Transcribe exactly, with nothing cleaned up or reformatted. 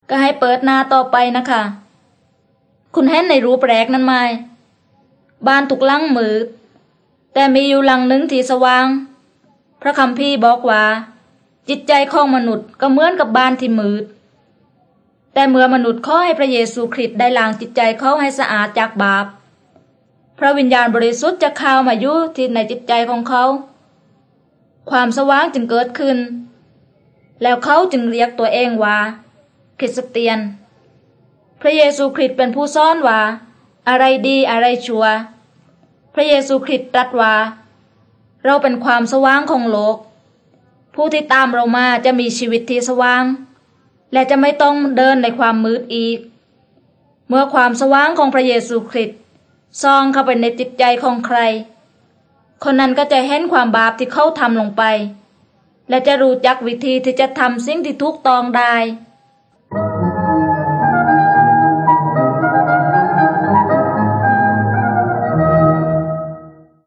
ก็ให้เปิดหน้าต่อไปนะคะคุณเห็นในรูปแรกนั้นไหมบ้านทุกหลังมืดแต่มีอยู่หลังหนึ่งที่สว่างพระคัมภีร์บอกว่าจิตใจของมนุษย์ก็เหมือนกับบ้านที่มืดแต่เมื่อมนุษย์ขอให้พระเยซูคริสต์ได้ล้างจิตใจเขาให้สะอาดจากบาปพระวิญญาณบริสุทธิ์จะเข้ามาอยู่ที่ในจิตใจของเขาความสว่างจึงเกิดขึ้นแล้วเขาจึงเรียกตัวเองว่าคริสเตียนพระเยซูคริสต์เป็นผู้สอนว่าอะไรดีอะไรชั่วพระเยซูคริสต์ตรัสว่าเราเป็นความสว่างของโลกผู้ที่ตามเรามาจะมีชีวิตที่สว่างและจะไม่ต้องเดินในความมืดอีกเมื่อความสว่างของพระเยซูคริสต์ส่องเข้าไปในจิตใจของใครคนนั้นก็จะเห็นความบาปที่เขาทำลงไปและจะรู้จักวิธีที่จะทำสิ่งที่ถูกต้องได้